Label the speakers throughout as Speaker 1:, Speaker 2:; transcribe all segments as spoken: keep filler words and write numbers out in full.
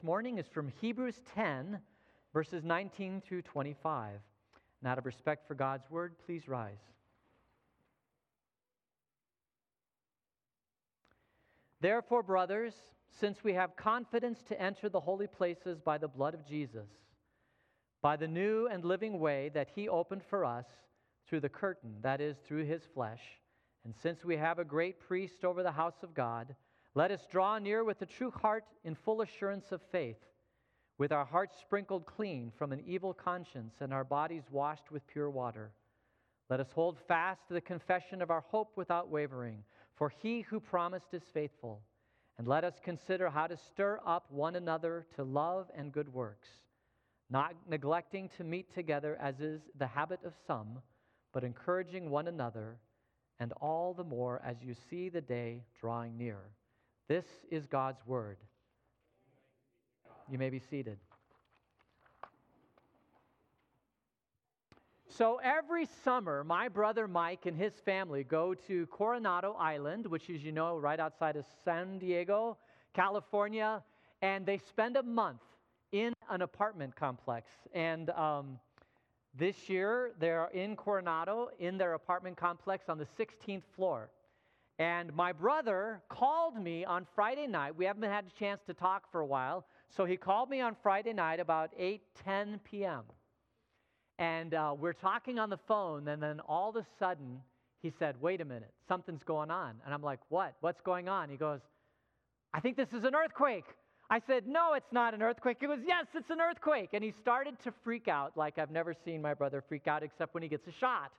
Speaker 1: Morning is from Hebrews ten, verses nineteen through twenty-five. And out of respect for God's word, please rise. Therefore, brothers, since we have confidence to enter the holy places by the blood of Jesus, by the new and living way that he opened for us through the curtain, that is, through his flesh, and since we have a great priest over the house of God, let us draw near with a true heart in full assurance of faith, with our hearts sprinkled clean from an evil conscience and our bodies washed with pure water. Let us hold fast to the confession of our hope without wavering, for he who promised is faithful. And let us consider how to stir up one another to love and good works, not neglecting to meet together as is the habit of some, but encouraging one another, and all the more as you see the day drawing near. This is God's word. You may be seated. So every summer, my brother Mike and his family go to Coronado Island, which is, you know, right outside of San Diego, California, and they spend a month in an apartment complex. And um, this year, they're in Coronado in their apartment complex on the sixteenth floor. And my brother called me on Friday night. We haven't had a chance to talk for a while. So he called me on Friday night about eight ten p.m. And uh, we're talking on the phone, and then all of a sudden, he said, wait a minute, something's going on. And I'm like, what? What's going on? He goes, I think this is an earthquake. I said, no, it's not an earthquake. He goes, yes, it's an earthquake. And he started to freak out like I've never seen my brother freak out except when he gets a shot.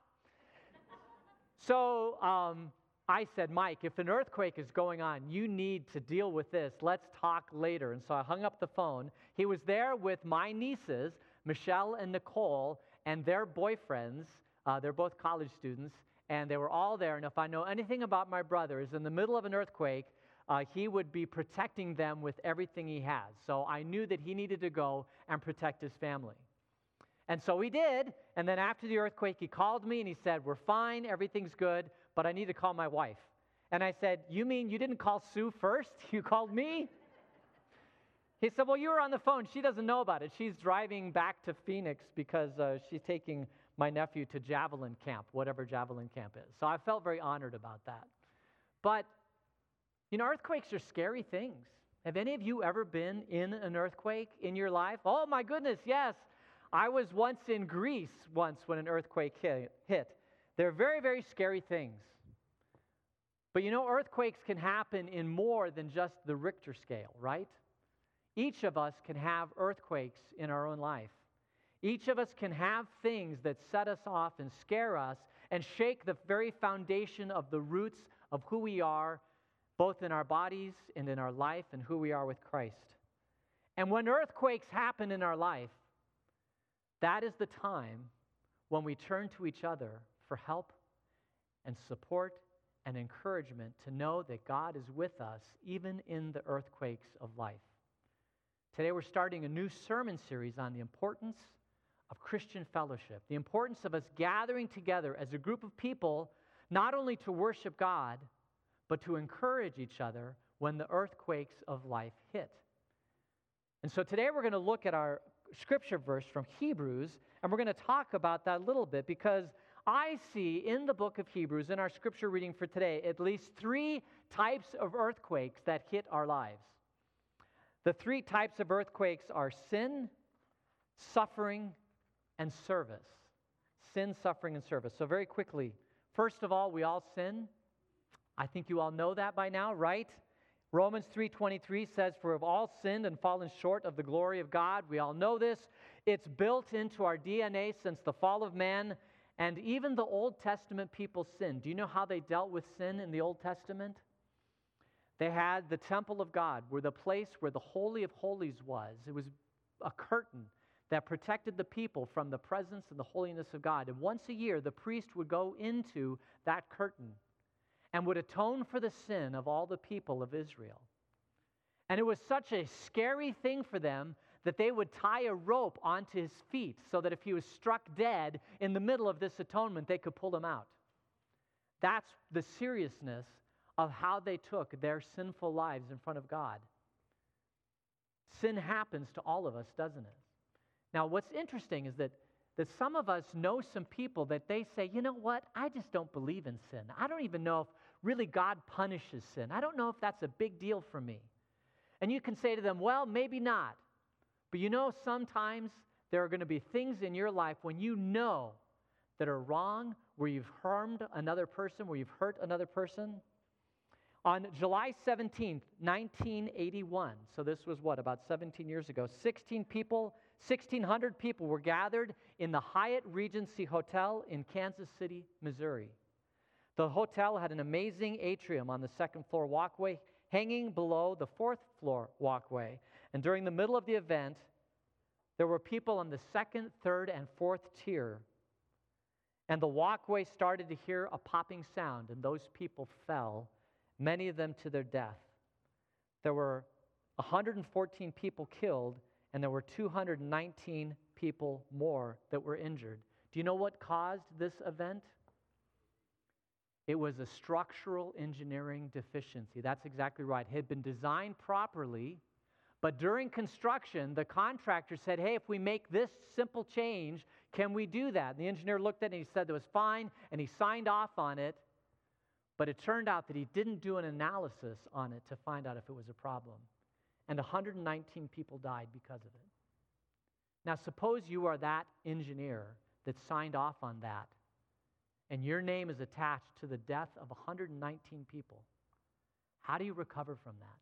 Speaker 1: So um, I said, Mike, if an earthquake is going on, you need to deal with this. Let's talk later. And so I hung up the phone. He was there with my nieces, Michelle and Nicole, and their boyfriends. Uh, they're both college students, and they were all there. And if I know anything about my brother, is in the middle of an earthquake, uh, he would be protecting them with everything he has. So I knew that he needed to go and protect his family. And so he did, and then after the earthquake, he called me and he said, we're fine, everything's good, but I need to call my wife. And I said, you mean you didn't call Sue first? You called me? He said, well, you were on the phone. She doesn't know about it. She's driving back to Phoenix because uh, she's taking my nephew to Javelin Camp, whatever Javelin Camp is. So I felt very honored about that. But, you know, earthquakes are scary things. Have any of you ever been in an earthquake in your life? Oh, my goodness, yes. I was once in Greece once when an earthquake hit. They're very, very scary things. But you know, earthquakes can happen in more than just the Richter scale, right? Each of us can have earthquakes in our own life. Each of us can have things that set us off and scare us and shake the very foundation of the roots of who we are, both in our bodies and in our life and who we are with Christ. And when earthquakes happen in our life, that is the time when we turn to each other for help and support and encouragement to know that God is with us even in the earthquakes of life. Today we're starting a new sermon series on the importance of Christian fellowship, the importance of us gathering together as a group of people, not only to worship God, but to encourage each other when the earthquakes of life hit. And so today we're going to look at our scripture verse from Hebrews, and we're going to talk about that a little bit because I see in the book of Hebrews, in our scripture reading for today, at least three types of earthquakes that hit our lives. The three types of earthquakes are sin, suffering, and service. Sin, suffering, and service. So very quickly, first of all, we all sin. I think you all know that by now, right? Romans three twenty-three says, for we've all sinned and fallen short of the glory of God. We all know this. It's built into our D N A since the fall of man. And even the Old Testament people sinned. Do you know how they dealt with sin in the Old Testament? They had the temple of God, where the place where the Holy of Holies was. It was a curtain that protected the people from the presence and the holiness of God. And once a year, the priest would go into that curtain and would atone for the sin of all the people of Israel. And it was such a scary thing for them that they would tie a rope onto his feet so that if he was struck dead in the middle of this atonement, they could pull him out. That's the seriousness of how they took their sinful lives in front of God. Sin happens to all of us, doesn't it? Now, what's interesting is that, that some of us know some people that they say, you know what, I just don't believe in sin. I don't even know if really God punishes sin. I don't know if that's a big deal for me. And you can say to them, well, maybe not. But you know, sometimes there are going to be things in your life when you know that are wrong, where you've harmed another person, where you've hurt another person. On July seventeenth, nineteen eighty-one, so this was what, about seventeen years ago, sixteen people, sixteen hundred people were gathered in the Hyatt Regency Hotel in Kansas City, Missouri. The hotel had an amazing atrium on the second floor walkway hanging below the fourth floor walkway. And during the middle of the event, there were people on the second, third, and fourth tier. And the walkway started to hear a popping sound, and those people fell, many of them to their death. There were one hundred fourteen people killed, and there were two hundred nineteen people more that were injured. Do you know what caused this event? It was a structural engineering deficiency. That's exactly right. It had been designed properly, but during construction, the contractor said, hey, if we make this simple change, can we do that? And the engineer looked at it and he said it was fine, and he signed off on it. But it turned out that he didn't do an analysis on it to find out if it was a problem. And one hundred nineteen people died because of it. Now, suppose you are that engineer that signed off on that, and your name is attached to the death of one hundred nineteen people. How do you recover from that?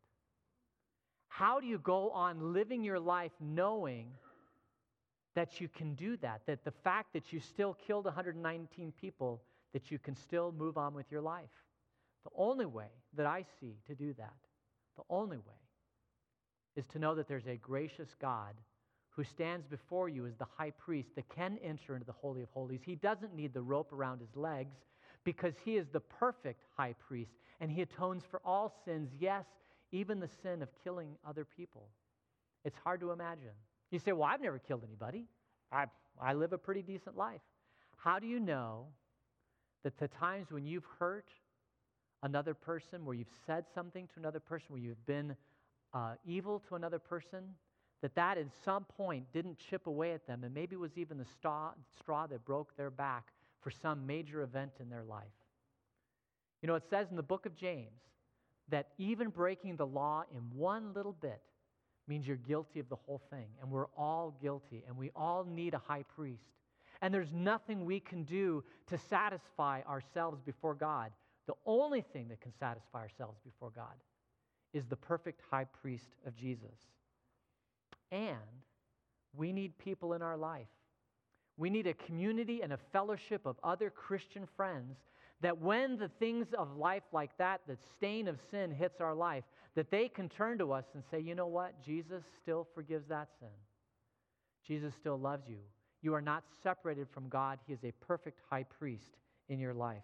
Speaker 1: How do you go on living your life knowing that you can do that, that the fact that you still killed one hundred nineteen people, that you can still move on with your life? The only way that I see to do that, the only way, is to know that there's a gracious God who stands before you as the high priest that can enter into the Holy of Holies. He doesn't need the rope around his legs because he is the perfect high priest, and he atones for all sins, yes, even the sin of killing other people. It's hard to imagine. You say, well, I've never killed anybody. I, I live a pretty decent life. How do you know that the times when you've hurt another person, where you've said something to another person, where you've been uh, evil to another person, that that at some point didn't chip away at them, and maybe it was even the straw, straw that broke their back for some major event in their life? You know, it says in the book of James that even breaking the law in one little bit means you're guilty of the whole thing, and we're all guilty, and we all need a high priest. And there's nothing we can do to satisfy ourselves before God. The only thing that can satisfy ourselves before God is the perfect high priest of Jesus. And we need people in our life. We need a community and a fellowship of other Christian friends that when the things of life like that, that stain of sin hits our life, that they can turn to us and say, you know what? Jesus still forgives that sin. Jesus still loves you. You are not separated from God. He is a perfect high priest in your life.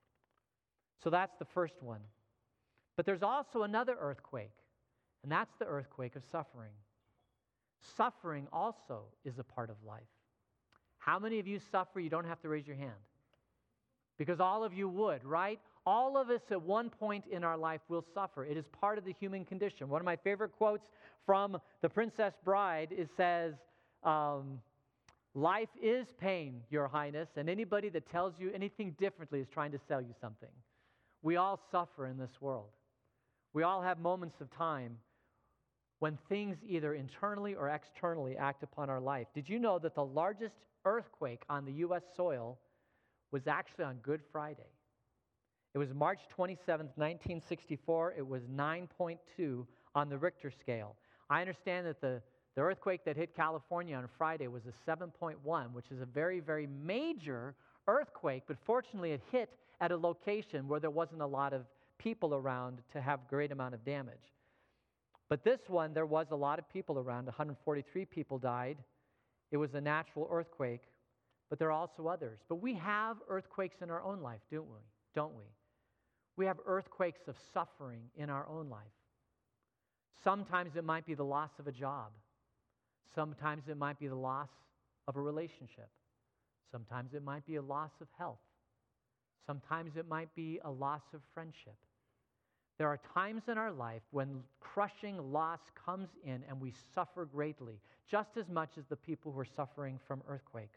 Speaker 1: So that's the first one. But there's also another earthquake, and that's the earthquake of suffering. Suffering also is a part of life. How many of you suffer? You don't have to raise your hand. Because all of you would, right? All of us at one point in our life will suffer. It is part of the human condition. One of my favorite quotes from The Princess Bride, it says, um, life is pain, Your Highness, and anybody that tells you anything differently is trying to sell you something. We all suffer in this world. We all have moments of time when things either internally or externally act upon our life. Did you know that the largest earthquake on the U S soil was actually on Good Friday? It was March twenty-seventh, nineteen sixty-four. It was nine point two on the Richter scale. I understand that the, the earthquake that hit California on Friday was a seven point one, which is a very, very major earthquake, but fortunately it hit at a location where there wasn't a lot of people around to have a great amount of damage. But this one, there was a lot of people around. one hundred forty-three people died. It was a natural earthquake, but there are also others. But we have earthquakes in our own life, don't we? Don't we? We have earthquakes of suffering in our own life. Sometimes it might be the loss of a job. Sometimes it might be the loss of a relationship. Sometimes it might be a loss of health. Sometimes it might be a loss of friendship. There are times in our life when crushing loss comes in and we suffer greatly, just as much as the people who are suffering from earthquakes.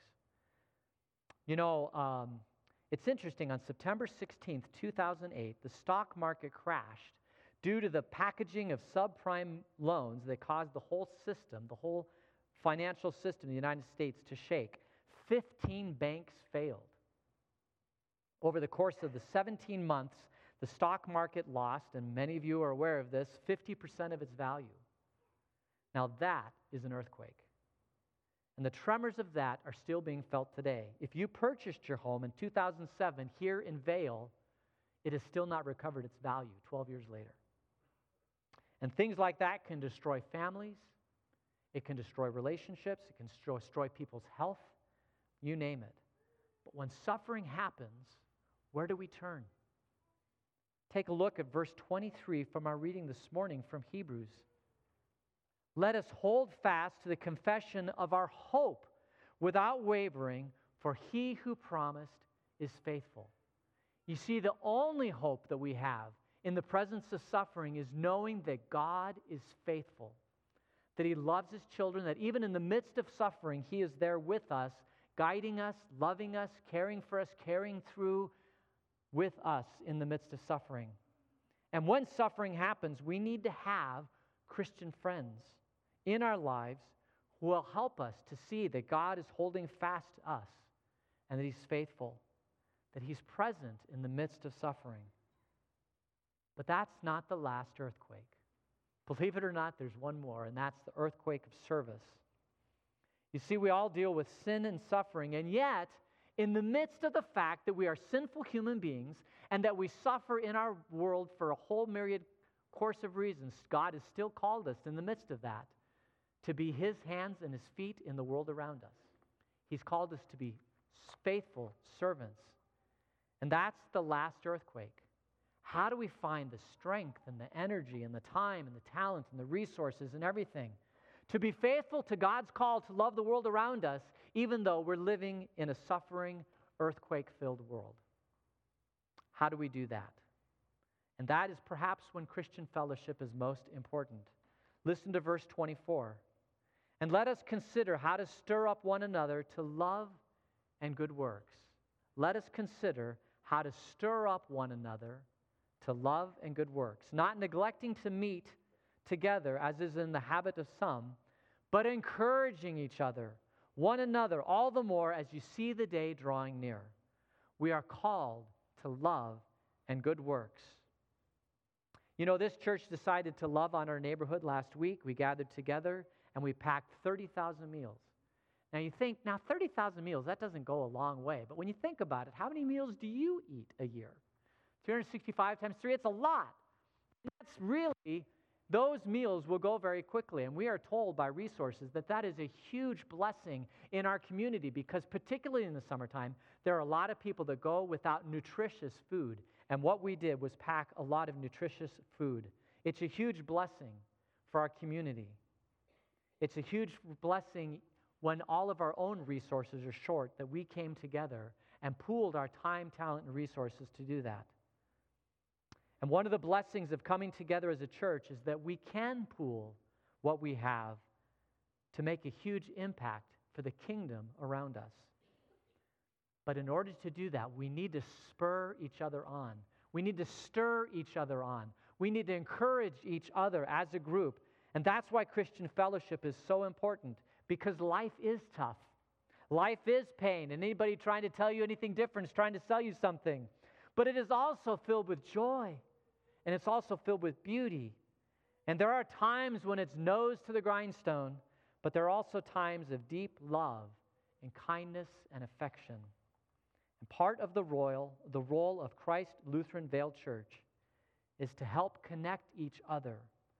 Speaker 1: You know, um, it's interesting, on September sixteenth, two thousand eight, the stock market crashed due to the packaging of subprime loans that caused the whole system, the whole financial system in the United States to shake. fifteen banks failed. Over the course of the seventeen months, the stock market lost, and many of you are aware of this, fifty percent of its value. Now that is an earthquake. And the tremors of that are still being felt today. If you purchased your home in two thousand seven here in Vail, it has still not recovered its value twelve years later. And things like that can destroy families, it can destroy relationships, it can destroy people's health, you name it. But when suffering happens, where do we turn? Take a look at verse twenty-three from our reading this morning from Hebrews. Let us hold fast to the confession of our hope without wavering, for he who promised is faithful. You see, the only hope that we have in the presence of suffering is knowing that God is faithful, that he loves his children, that even in the midst of suffering, he is there with us, guiding us, loving us, caring for us, carrying through with us in the midst of suffering. And when suffering happens, we need to have Christian friends in our lives who will help us to see that God is holding fast to us and that he's faithful, that he's present in the midst of suffering. But that's not the last earthquake. Believe it or not, there's one more, and that's the earthquake of service. You see, we all deal with sin and suffering, and yet, in the midst of the fact that we are sinful human beings and that we suffer in our world for a whole myriad course of reasons, God has still called us in the midst of that to be his hands and his feet in the world around us. He's called us to be faithful servants. And that's the last earthquake. How do we find the strength and the energy and the time and the talent and the resources and everything to be faithful to God's call to love the world around us, even though we're living in a suffering, earthquake-filled world? How do we do that? And that is perhaps when Christian fellowship is most important. Listen to verse twenty-four. And let us consider how to stir up one another to love and good works. Let us consider how to stir up one another to love and good works, not neglecting to meet together, as is in the habit of some, but encouraging each other, one another, all the more as you see the day drawing near. We are called to love and good works. You know, this church decided to love on our neighborhood last week. We gathered together and we packed thirty thousand meals. Now you think, now thirty thousand meals, that doesn't go a long way. But when you think about it, how many meals do you eat a year? three hundred sixty-five times three, it's a lot. That's really, those meals will go very quickly. And we are told by resources that that is a huge blessing in our community, because particularly in the summertime, there are a lot of people that go without nutritious food. And what we did was pack a lot of nutritious food. It's a huge blessing for our community. It's a huge blessing when all of our own resources are short, that we came together and pooled our time, talent, and resources to do that. And one of the blessings of coming together as a church is that we can pool what we have to make a huge impact for the kingdom around us. But in order to do that, we need to spur each other on. We need to stir each other on. We need to encourage each other as a group. And that's why Christian fellowship is so important, because life is tough. Life is pain, and anybody trying to tell you anything different is trying to sell you something. But it is also filled with joy, and it's also filled with beauty. And there are times when it's nose to the grindstone, but there are also times of deep love and kindness and affection. And part of the role, the role of Christ Lutheran Vail Church is to help connect each other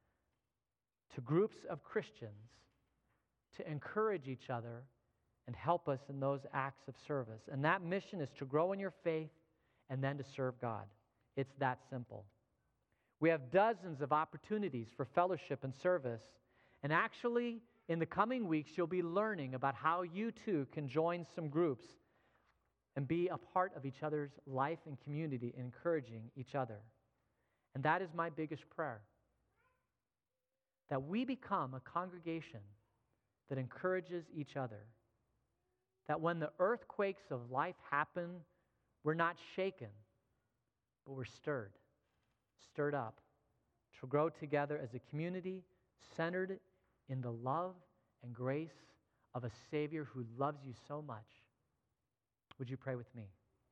Speaker 1: to groups of Christians, to encourage each other and help us in those acts of service. And that mission is to grow in your faith and then to serve God. It's that simple. We have dozens of opportunities for fellowship and service. And actually, in the coming weeks, you'll be learning about how you too can join some groups and be a part of each other's life and community, encouraging each other. And that is my biggest prayer, that we become a congregation that encourages each other, that when the earthquakes of life happen, we're not shaken, but we're stirred, stirred up to grow together as a community centered in the love and grace of a Savior who loves you so much. Would you pray with me?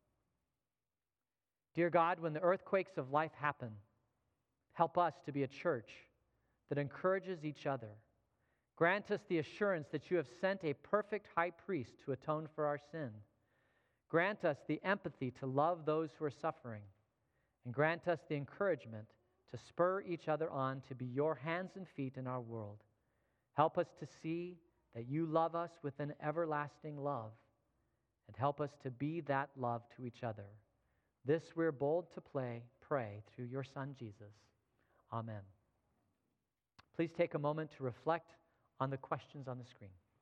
Speaker 1: Dear God, when the earthquakes of life happen, help us to be a church that encourages each other. Grant us the assurance that you have sent a perfect high priest to atone for our sin. Grant us the empathy to love those who are suffering. And grant us the encouragement to spur each other on to be your hands and feet in our world. Help us to see that you love us with an everlasting love, and help us to be that love to each other. This we're bold to play, pray through your Son, Jesus. Amen. Please take a moment to reflect on the questions on the screen.